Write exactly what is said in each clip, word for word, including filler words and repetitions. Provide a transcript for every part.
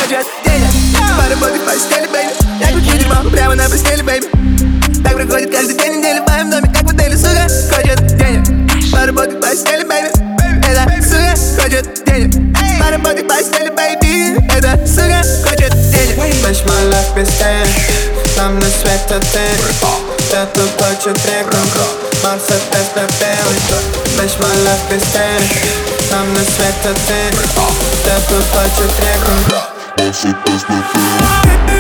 хочет денег. Поработай в постели, бэйби. Я кручу дерьмо прямо на постели, бэйби. Так проходит каждый день недели в моем доме, как в отеле, сука, хочет денег. Поработай в постели, бэйби. Эта сука хочет денег. Поработай в постели, бэйби. Эта сука хочет денег. Весь мой лайф без денег. Нам на свет отель. Кто-то хочет реком. Мерседес на белый. Весь мой лайф без денег. Нам на свет отель. Кто-то хочет реком. Мерседес на белый.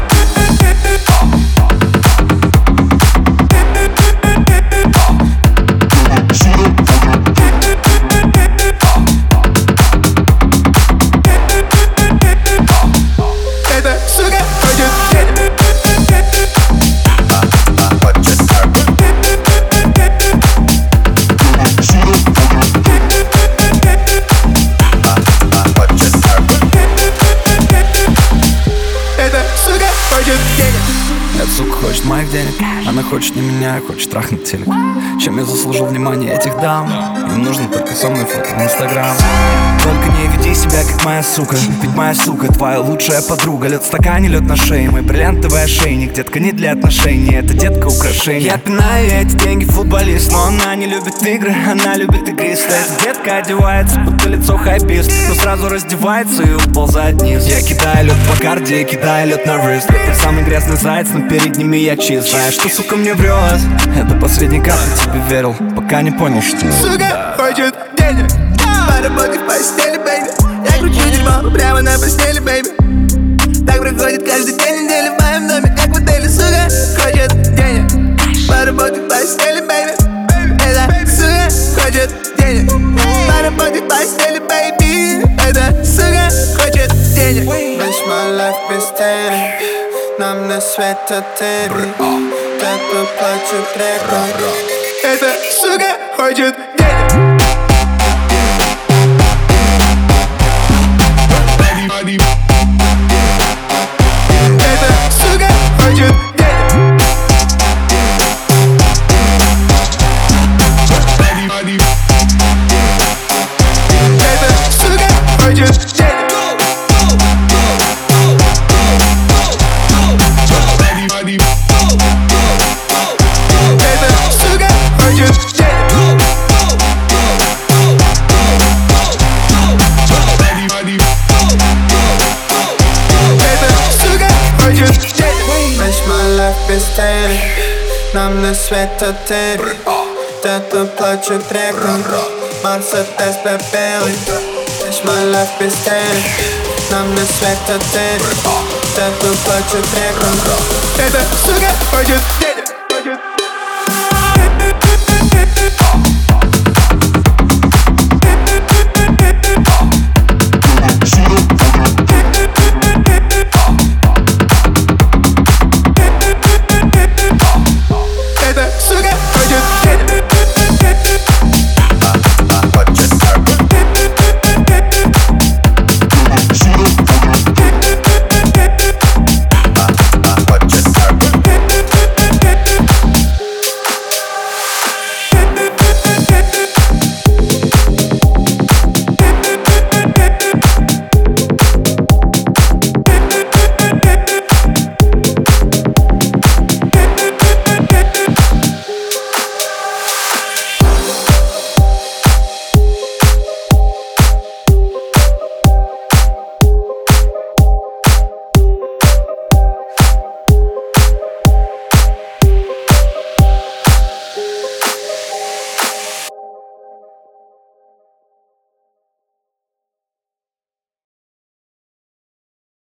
Эта сука хочет моих денег. Она хочет не меня, хочет трахнуть телек. Чем я заслужил внимание этих дам? Им нужно только со мной фото в инстаграм. Только не веди себя как моя сука. Ведь моя сука твоя лучшая подруга. Лед в стакане, лед на шее. Мой бриллиантовый ошейник. Детка не для отношений, это детка украшение. Я пинаю эти деньги футболист. Но она не любит игры, она любит игристы. Эта детка одевается, будто лицо хайпист. Но сразу раздевается и уползает вниз. Я кидаю лед по карде, кидаю лед на рыст. Тот самый грязный заяц, но перед ними я чист. Знаешь, что сука мне врет? Это последний капли тебе верил, пока не понял, что сука хочет денег. Поработай в постели, бэйби. Я кручу дерьмо прямо на постели, бэйби. Так проходит каждый день недели в моем доме, как в отеле, сука хочет денег. Поработай в постели, бэйби. Эта сука хочет денег. Поработай в постели, бэйби. Эта сука хочет денег. Весь мой лайф без денег. Нам на свет отель. Кто-то плачет реком. Эта сука хочет денег. Эта сука хочет денег. Эта сука хочет денег. Без денег, нам на свет отель. Кто-то плачет реком. Мерседес на белый. Весь мой лайф без денег. Нам на свет отель. Кто-то плачет реком. Эта сука хочет денег.